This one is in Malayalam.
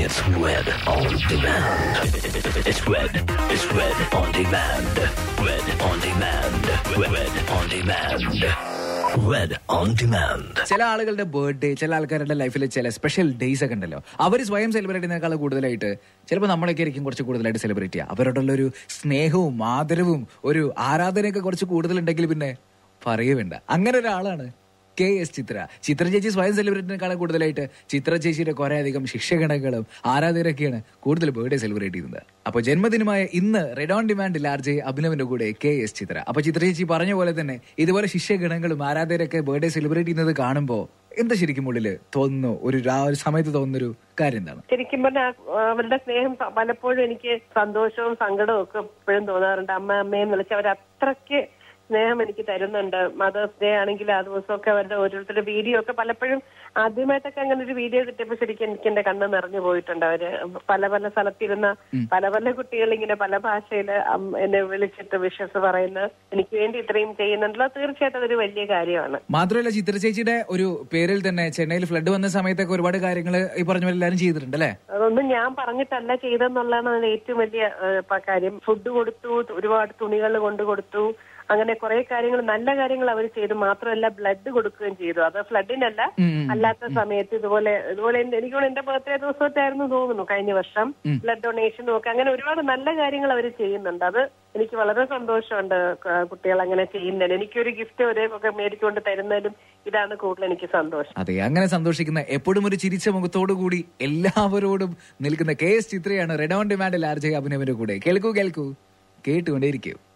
It's Red on Demand. It's Red. It's Red on Demand. Red on Demand. Red on Demand. Red on Demand. ചില ആളുകളുടെ ബർത്ത്ഡേ, ചില ആൾക്കാരുടെ ലൈഫിൽ ചില സ്പെഷ്യൽ ഡേയ്സ് ഒക്കെ ഉണ്ടല്ലോ. അവർ സ്വയം സെലിബ്രേറ്റ് ചെയ്യുന്നതിനേക്കാൾ കൂടുതലായിട്ട് ചിലപ്പോൾ നമ്മളൊക്കെ ആയിരിക്കും കുറച്ച് കൂടുതലായിട്ട് സെലിബ്രേറ്റ് ചെയ്യുക. അവരോടുള്ള ഒരു സ്നേഹവും ആദരവും ഒരു ആരാധനയൊക്കെ കുറച്ച് കൂടുതലുണ്ടെങ്കിൽ പിന്നെ പറയേ വേണ്ട. അങ്ങനെ ഒരാളാണ് KS ചിത്ര. ചിത്ര ചേച്ചി സ്വയം സെലിബ്രേറ്റിനേക്കാളും കൂടുതലായിട്ട് ചിത്ര ചേച്ചിയുടെ കുറെ അധികം ശിക്ഷകണങ്ങളും ആരാധകരൊക്കെയാണ് കൂടുതൽ ബർത്ത്ഡേ സെലിബ്രേറ്റ് ചെയ്യുന്നത്. അപ്പോൾ ജന്മദിനമായ ഇന്ന് റെഡ് ഓൺ ഡിമാൻഡിൽ RJ അഭിനവിന്റെ കൂടെ KS ചിത്ര. അപ്പൊ ചിത്ര ചേച്ചി പറഞ്ഞ പോലെ തന്നെ ഇതുപോലെ ശിക്ഷകണങ്ങളും ആരാധകരൊക്കെ ബർത്ത്ഡേ സെലിബ്രേറ്റ് ചെയ്യുന്നത് കാണുമ്പോൾ എന്താ ശരിക്കും ഉള്ളില് തോന്നുന്നു? ഒരു സമയത്ത് തോന്നുന്നൊരു കാര്യം എന്താണ്? ശരിക്കും പറഞ്ഞാൽ അവരുടെ സ്നേഹം പലപ്പോഴും എനിക്ക് സന്തോഷവും സങ്കടവും ഒക്കെ എപ്പോഴും തോന്നാറുണ്ട്. അമ്മയെന്ന് വിളിച്ച് അവർ അത്രയ്ക്ക് സ്നേഹം എനിക്ക് തരുന്നുണ്ട്. മദേഴ്സ് ഡേ ആണെങ്കിൽ ആ ദിവസമൊക്കെ അവരുടെ ഓരോരുത്തരുടെ വീഡിയോ ഒക്കെ പലപ്പോഴും ആദ്യമായിട്ടൊക്കെ അങ്ങനെ ഒരു വീഡിയോ കിട്ടിയപ്പോൾ ശരിക്കും എനിക്ക് എന്റെ കണ്ണ് നിറഞ്ഞു പോയിട്ടുണ്ട്. അവര് പല പല സ്ഥലത്തിരുന്ന പല പല കുട്ടികൾ ഇങ്ങനെ പല ഭാഷയിൽ എന്നെ വിളിച്ചിട്ട് വിശ്വസ് പറയുന്ന എനിക്ക് വേണ്ടി ഇത്രയും ചെയ്യുന്നുണ്ടല്ലോ. തീർച്ചയായിട്ടും അതൊരു വലിയ കാര്യമാണ്. മാത്രമല്ല ചിത്ര ചേച്ചിയുടെ ഒരു പേരിൽ തന്നെ ചെന്നൈയിൽ ഫ്ലഡ് വന്ന സമയത്തൊക്കെ ഒരുപാട് കാര്യങ്ങൾ ഈ പറഞ്ഞ പോലെ എല്ലാവരും ചെയ്തിട്ടുണ്ട് അല്ലേ? അതൊന്നും ഞാൻ പറഞ്ഞിട്ടല്ല ചെയ്തെന്നുള്ളതാണ് അതിന് ഏറ്റവും വലിയ കാര്യം. ഫുഡ് കൊടുത്തു, ഒരുപാട് തുണികൾ കൊണ്ടു കൊടുത്തു, അങ്ങനെ കുറെ കാര്യങ്ങൾ നല്ല കാര്യങ്ങൾ അവർ ചെയ്തു. മാത്രമല്ല ബ്ലഡ് കൊടുക്കുകയും ചെയ്തു. അത് ഫ്ലഡിനല്ല, അല്ലാത്ത സമയത്ത് ഇതുപോലെ എനിക്ക് എന്റെ ബർത്ത്ഡേ ദിവസമായിട്ടായിരുന്നു തോന്നുന്നു കഴിഞ്ഞ വർഷം ബ്ലഡ് ഡൊണേഷനും ഒക്കെ അങ്ങനെ ഒരുപാട് നല്ല കാര്യങ്ങൾ അവർ ചെയ്യുന്നുണ്ട്. അത് എനിക്ക് വളരെ സന്തോഷമുണ്ട് കുട്ടികൾ അങ്ങനെ ചെയ്യുന്നതിന്. എനിക്കൊരു ഗിഫ്റ്റ് ഒക്കെ മേടിച്ചുകൊണ്ട് തരുന്നതിലും ഇതാണ് കൂടുതൽ എനിക്ക് സന്തോഷം. അതെ, അങ്ങനെ സന്തോഷിക്കുന്ന എപ്പോഴും ഒരു ചിരിച്ച മുഖത്തോടു കൂടി എല്ലാവരോടും നിൽക്കുന്ന KS ചിത്രയാണ് റെഡ് ഓൺ ഡിമാൻഡിൽ RJ അഭിനവിന്റെ കൂടെ. കേൾക്കൂ കേട്ടുകൊണ്ടേയിരിക്കും.